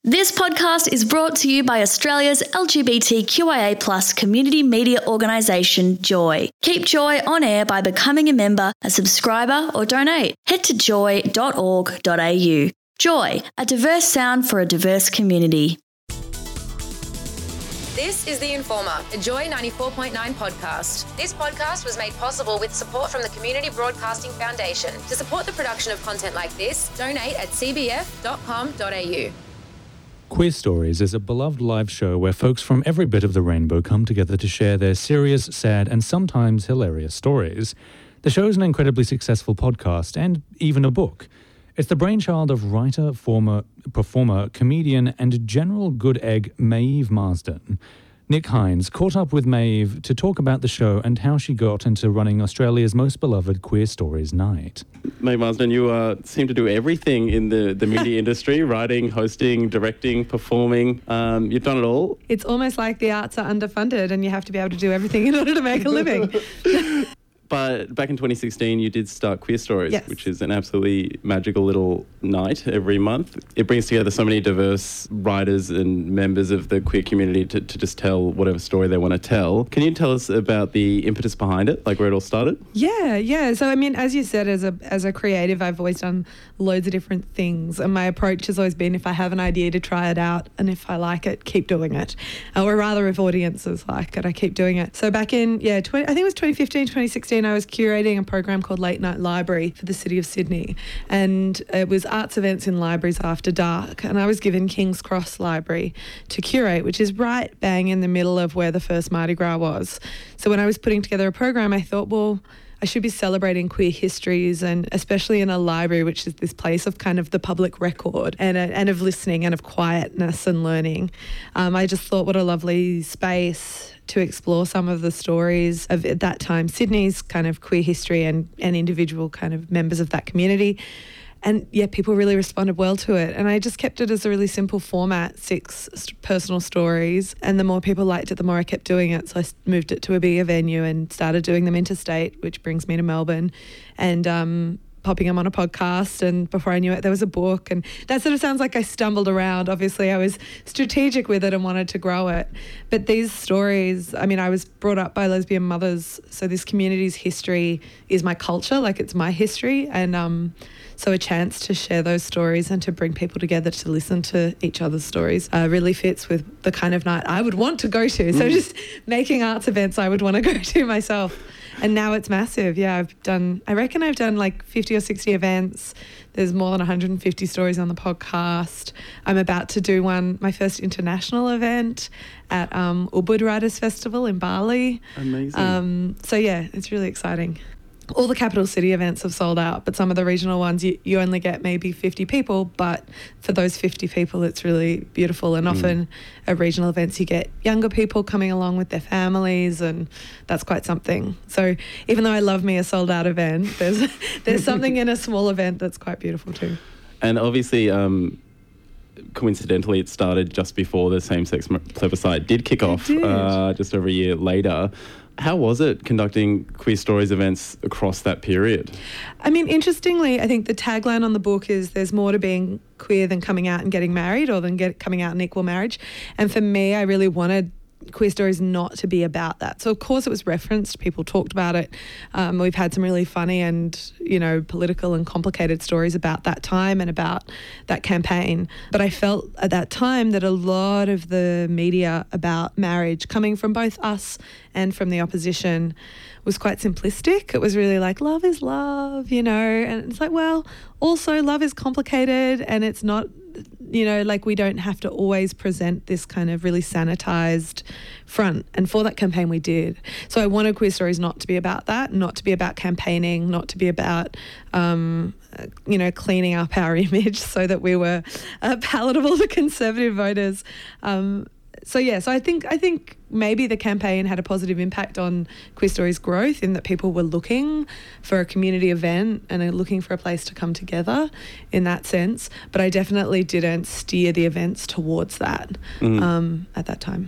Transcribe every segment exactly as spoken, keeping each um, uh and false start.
This podcast is brought to you by Australia's L G B T Q I A plus community media organisation, Joy. Keep Joy on air by becoming a member, a subscriber or donate. Head to joy dot org dot a u. Joy, a diverse sound for a diverse community. This is The Informer, a Joy ninety-four point nine podcast. This podcast was made possible with support from the Community Broadcasting Foundation. To support the production of content like this, donate at c b f dot com dot a u. Queer Stories is a beloved live show where folks from every bit of the rainbow come together to share their serious, sad, and sometimes hilarious stories. The show is an incredibly successful podcast and even a book. It's the brainchild of writer, former performer, comedian, and general good egg Maeve Marsden. Nick Hines caught up with Maeve to talk about the show and how she got into running Australia's most beloved Queer Stories night. Maeve Marsden, you uh, seem to do everything in the, the media industry, writing, hosting, directing, performing. Um, you've done it all. It's almost like the arts are underfunded and you have to be able to do everything in order to make a living. But back in twenty sixteen, you did start Queer Stories, yes. which is an absolutely magical little night every month. It brings together so many diverse writers and members of the queer community to, to just tell whatever story they want to tell. Can you tell us about the impetus behind it, like where it all started? Yeah, yeah. So, I mean, as you said, as a as a creative, I've always done loads of different things. And my approach has always been, if I have an idea, to try it out. And if I like it, keep doing it. Or rather, if audiences like it, I keep doing it. So back in, yeah, twenty, I think it was twenty fifteen, twenty sixteen, I was curating a program called Late Night Library for the City of Sydney, and it was arts events in libraries after dark, and I was given King's Cross Library to curate, which is right bang in the middle of where the first Mardi Gras was. So when I was putting together a program, I thought, well, I should be celebrating queer histories, and especially in a library, which is this place of kind of the public record and, and of listening and of quietness and learning. Um, I just thought what a lovely space to explore some of the stories of, at that time, Sydney's kind of queer history and, and individual kind of members of that community. And yeah, people really responded well to it. And I just kept it as a really simple format, six st- personal stories. And the more people liked it, the more I kept doing it. So I moved it to a bigger venue and started doing them interstate, which brings me to Melbourne. And um, popping them on a podcast, and before I knew it, there was a book. And that sort of sounds like I stumbled around. Obviously, I was strategic with it and wanted to grow it. But these stories, I mean, I was brought up by lesbian mothers, so this community's history is my culture, like it's my history. And um, so a chance to share those stories and to bring people together to listen to each other's stories uh, really fits with the kind of night I would want to go to. So just making arts events I would want to go to myself. And now it's massive. Yeah, I've done, I reckon I've done like fifty or sixty events. There's more than one hundred fifty stories on the podcast. I'm about to do one, my first international event at um, Ubud Writers Festival in Bali. Amazing. Um, so yeah, it's really exciting. All the capital city events have sold out, but some of the regional ones, you, you only get maybe fifty people, but for those fifty people, it's really beautiful. And often mm. at regional events, you get younger people coming along with their families, and that's quite something. So even though I love me a sold out event, there's there's something in a small event that's quite beautiful too. And obviously, um, coincidentally, it started just before the same-sex plebiscite did kick off, did. Uh, just over a year later. How was it conducting Queer Stories events across that period? I mean, interestingly, I think the tagline on the book is there's more to being queer than coming out and getting married, or than get, coming out in equal marriage. And for me, I really wanted Queer Stories not to be about that. So of course it was referenced, people talked about it. Um, we've had some really funny and, you know, political and complicated stories about that time and about that campaign. But I felt at that time that a lot of the media about marriage, coming from both us and from the opposition, was quite simplistic. It was really like, love is love, you know, and it's like, well, also love is complicated, and it's not, you know, like we don't have to always present this kind of really sanitized front. And for that campaign we did. So I wanted Queer Stories not to be about that, not to be about campaigning, not to be about, um, you know, cleaning up our image so that we were uh, palatable to conservative voters. Um, So yeah, so I think I think maybe the campaign had a positive impact on Queer Stories' growth, in that people were looking for a community event and are looking for a place to come together in that sense. But I definitely didn't steer the events towards that mm. um, at that time.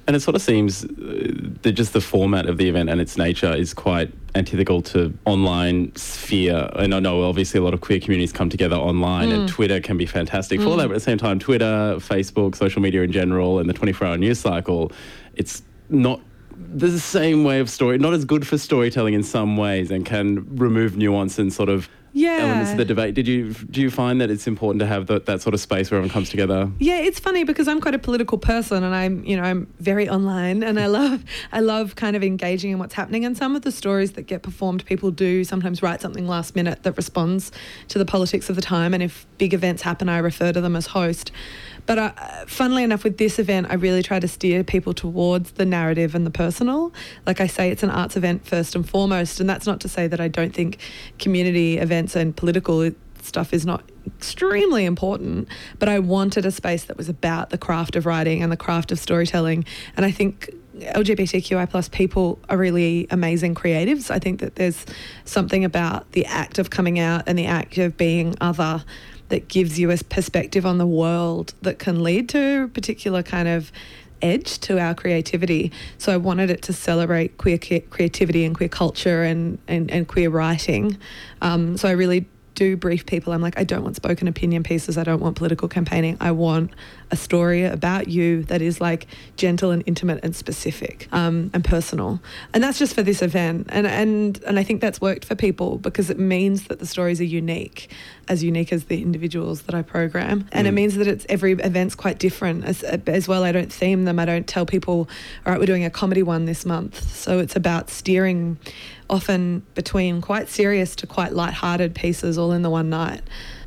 And it sort of seems uh, that just the format of the event and its nature is quite antithetical to online sphere. And I know obviously a lot of queer communities come together online mm. and Twitter can be fantastic mm. for that. But at the same time, Twitter, Facebook, social media in general, and the twenty-four hour news cycle, it's not the same way of story, not as good for storytelling in some ways, and can remove nuance and sort of yeah. elements of the debate. Did you do you find that it's important to have the, that sort of space where everyone comes together? Yeah, it's funny because I'm quite a political person, and I'm you know I'm very online, and I love I love kind of engaging in what's happening. And some of the stories that get performed, people do sometimes write something last minute that responds to the politics of the time. And if big events happen, I refer to them as host. But uh, funnily enough, with this event, I really try to steer people towards the narrative and the personal. Like I say, it's an arts event first and foremost, and that's not to say that I don't think community events and political stuff is not extremely important, but I wanted a space that was about the craft of writing and the craft of storytelling. And I think L G B T Q I plus people are really amazing creatives. I think that there's something about the act of coming out and the act of being other that gives you a perspective on the world that can lead to a particular kind of edge to our creativity. So I wanted it to celebrate queer creativity and queer culture and, and, and queer writing. Um, so I really do brief people. I'm like, I don't want spoken opinion pieces. I don't want political campaigning. I want a story about you that is like gentle and intimate and specific um, and personal. And that's just for this event. And, and, and I think that's worked for people because it means that the stories are unique, as unique as the individuals that I program. And mm. it means that it's every event's quite different as, as well. I don't theme them. I don't tell people, all right, we're doing a comedy one this month. So it's about steering often between quite serious to quite lighthearted pieces all in the one night.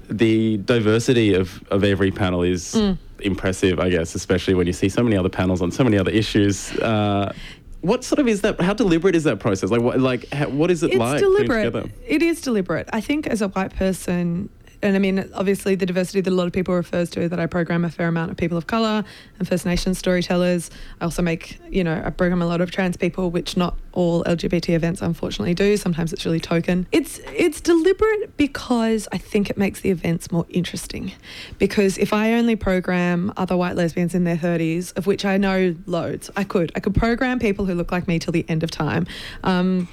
The diversity of, of every panel is mm. impressive, I guess, especially when you see so many other panels on so many other issues. Uh, what sort of is that? How deliberate is that process? Like, what, like, how, what is it it's like? Deliberate. It is deliberate. I think as a white person, and I mean, obviously the diversity that a lot of people refers to, that I program a fair amount of people of colour and First Nations storytellers. I also make, you know, I program a lot of trans people, which not all L G B T events unfortunately do. Sometimes it's really token. It's it's deliberate because I think it makes the events more interesting. Because if I only program other white lesbians in their thirties, of which I know loads, I could. I could program people who look like me till the end of time. Um,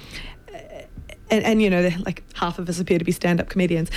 And, and, you know, like half of us appear to be stand-up comedians.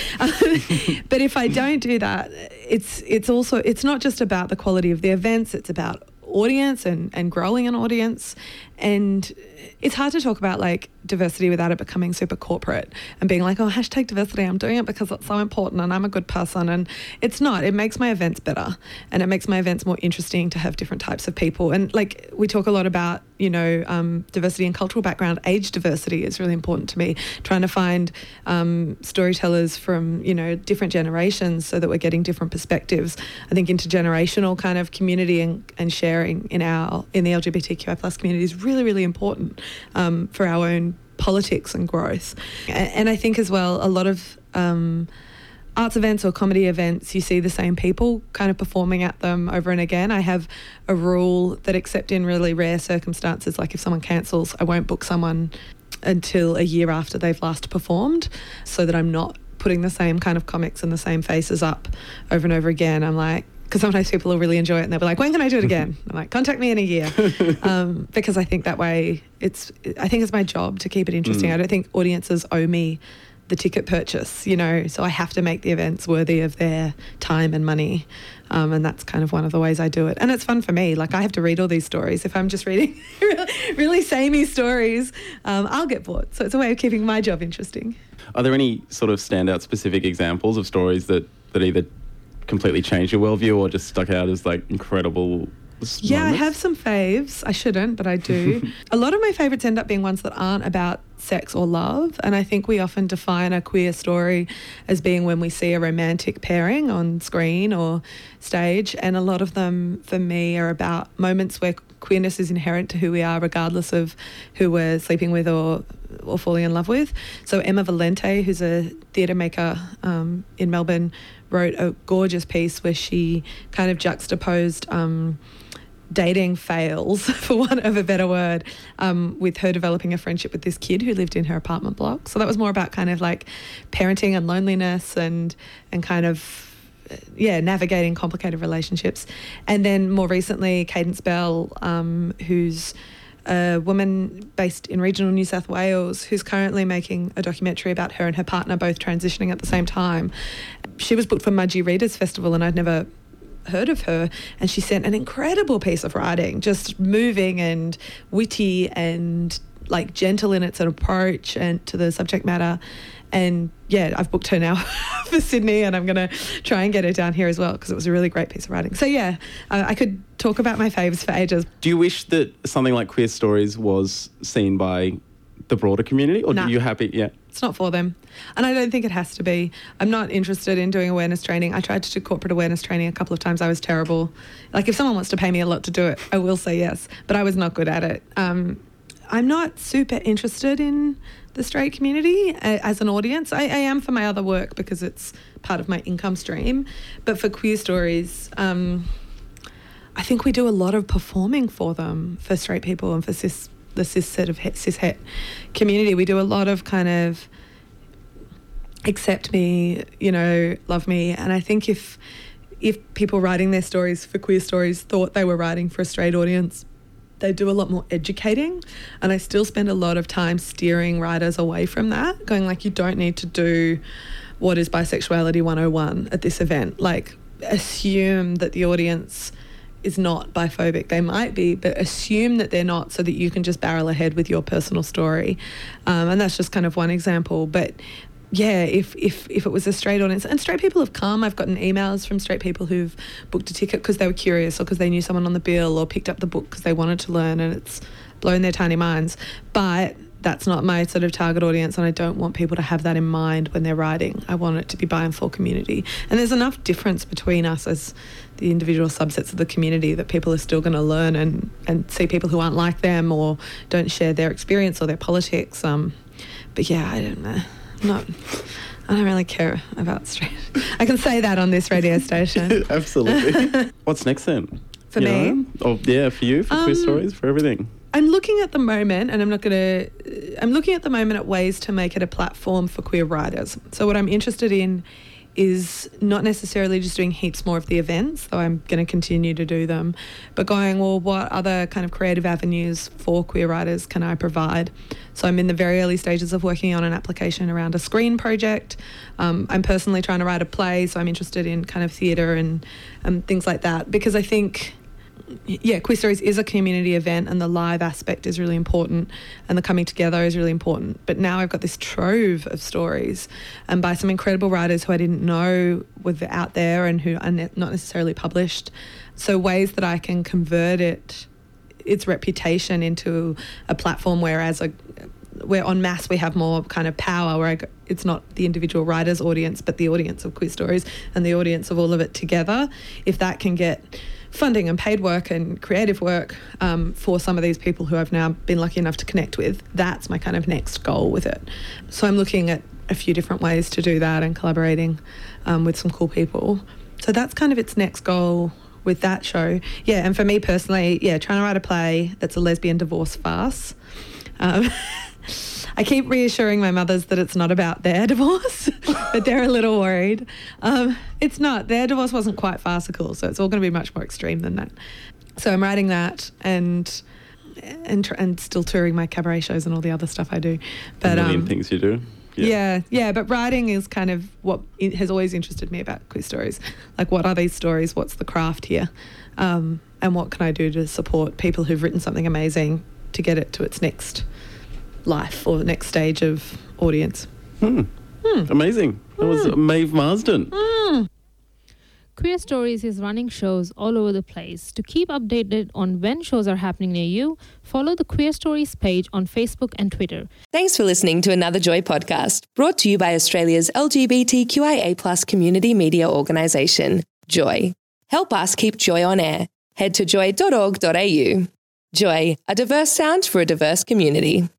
But if I don't do that, it's it's also, it's not just about the quality of the events, it's about audience and, and growing an audience. And it's hard to talk about like diversity without it becoming super corporate and being like, oh, hashtag diversity, I'm doing it because it's so important and I'm a good person. And it's not. It makes my events better and it makes my events more interesting to have different types of people. And like we talk a lot about, you know, um, diversity and cultural background. Age diversity is really important to me, trying to find um, storytellers from, you know, different generations so that we're getting different perspectives. I think intergenerational kind of community and, and sharing in our in the L G B T Q I plus community is really, really important um, for our own politics and growth. And, and I think as well, a lot of um, arts events or comedy events, you see the same people kind of performing at them over and again. I have a rule that except in really rare circumstances, like if someone cancels, I won't book someone until a year after they've last performed, so that I'm not putting the same kind of comics and the same faces up over and over again. I'm like, because sometimes people will really enjoy it and they'll be like, when can I do it again? I'm like, contact me in a year. um, because I think that way it's, I think it's my job to keep it interesting. Mm. I don't think audiences owe me the ticket purchase, you know, so I have to make the events worthy of their time and money. Um, and that's kind of one of the ways I do it. And it's fun for me. Like I have to read all these stories. If I'm just reading really, really samey stories, um, I'll get bored. So it's a way of keeping my job interesting. Are there any sort of standout specific examples of stories that, that either completely changed your worldview or just stuck out as like incredible Yeah, moments? I have some faves. I shouldn't, but I do. A lot of my favourites end up being ones that aren't about sex or love. And I think we often define a queer story as being when we see a romantic pairing on screen or stage. And a lot of them, for me, are about moments where queerness is inherent to who we are, regardless of who we're sleeping with or or falling in love with. So Emma Valente, who's a theatre maker um, in Melbourne, wrote a gorgeous piece where she kind of juxtaposed um, dating fails, for want of a better word, um, with her developing a friendship with this kid who lived in her apartment block. So that was more about kind of like parenting and loneliness and and kind of yeah, navigating complicated relationships. And then more recently, Cadence Bell, um, who's a woman based in regional New South Wales who's currently making a documentary about her and her partner both transitioning at the same time. She was booked for Mudgee Readers Festival and I'd never heard of her, and she sent an incredible piece of writing, just moving and witty and like gentle in its approach and to the subject matter. And yeah, I've booked her now for Sydney, and I'm going to try and get her down here as well because it was a really great piece of writing. So yeah, uh, I could talk about my faves for ages. Do you wish that something like Queer Stories was seen by the broader community, or nah. are you happy? Yeah. It's not for them. And I don't think it has to be. I'm not interested in doing awareness training. I tried to do corporate awareness training a couple of times. I was terrible. Like if someone wants to pay me a lot to do it, I will say yes. But I was not good at it. Um, I'm not super interested in the straight community as an audience. I, I am for my other work because it's part of my income stream. But for Queer Stories, um, I think we do a lot of performing for them, for straight people and for cis the cis set of cis het community. We do a lot of kind of accept me, you know, love me. And I think if if people writing their stories for Queer Stories thought they were writing for a straight audience, they do a lot more educating. And I still spend a lot of time steering writers away from that, going like, you don't need to do what is bisexuality one oh one at this event. Like, assume that the audience is not biphobic. They might be, but assume that they're not so that you can just barrel ahead with your personal story. Um, and that's just kind of one example. But yeah, if, if if it was a straight audience, and straight people have come, I've gotten emails from straight people who've booked a ticket because they were curious or because they knew someone on the bill or picked up the book because they wanted to learn, and it's blown their tiny minds. But that's not my sort of target audience, and I don't want people to have that in mind when they're writing. I want it to be by and for community. And there's enough difference between us as the individual subsets of the community that people are still going to learn and, and see people who aren't like them or don't share their experience or their politics. Um, but yeah, I don't know. I'm not, I don't really care about straight. I can say that on this radio station. Absolutely. What's next then? For you me? Know? Oh, yeah, for you, for um, Queer Stories, for everything. I'm looking at the moment, and I'm not going to, I'm looking at the moment at ways to make it a platform for queer writers. So what I'm interested in is not necessarily just doing heaps more of the events, though I'm going to continue to do them, but going, well, what other kind of creative avenues for queer writers can I provide? So I'm in the very early stages of working on an application around a screen project. Um, I'm personally trying to write a play, so I'm interested in kind of theatre and, and things like that, because I think, yeah, Queer Stories is a community event and the live aspect is really important and the coming together is really important. But now I've got this trove of stories and by some incredible writers who I didn't know were out there and who are ne- not necessarily published. So ways that I can convert it, its reputation into a platform where as a where en masse we have more kind of power, where I go, it's not the individual writer's audience but the audience of Queer Stories and the audience of all of it together. If that can get funding and paid work and creative work um, for some of these people who I've now been lucky enough to connect with, that's my kind of next goal with it. So I'm looking at a few different ways to do that and collaborating um, with some cool people. So that's kind of its next goal with that show. Yeah, and for me personally, yeah, trying to write a play that's a lesbian divorce farce. Um, I keep reassuring my mothers that it's not about their divorce, but they're a little worried. Um, it's not. Their divorce wasn't quite farcical, so it's all going to be much more extreme than that. So I'm writing that and and tr- and still touring my cabaret shows and all the other stuff I do. But a million um, things you do. Yeah. yeah, yeah. But writing is kind of what it has always interested me about Queer Stories. Like, what are these stories? What's the craft here? Um, and what can I do to support people who've written something amazing to get it to its next life or the next stage of audience. Hmm. Hmm. Amazing. That was Hmm. Maeve Marsden. Hmm. Queer Stories is running shows all over the place. To keep updated on when shows are happening near you, follow the Queer Stories page on Facebook and Twitter. Thanks for listening to another Joy podcast, brought to you by Australia's L G B T Q I A plus community media organisation, Joy. Help us keep Joy on air. Head to joy dot org dot a u. Joy, a diverse sound for a diverse community.